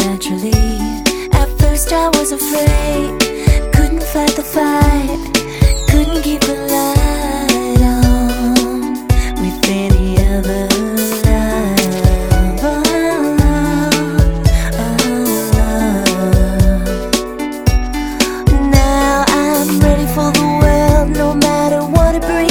naturally. At first I was afraid, couldn't fight the fight, couldn't keep alive.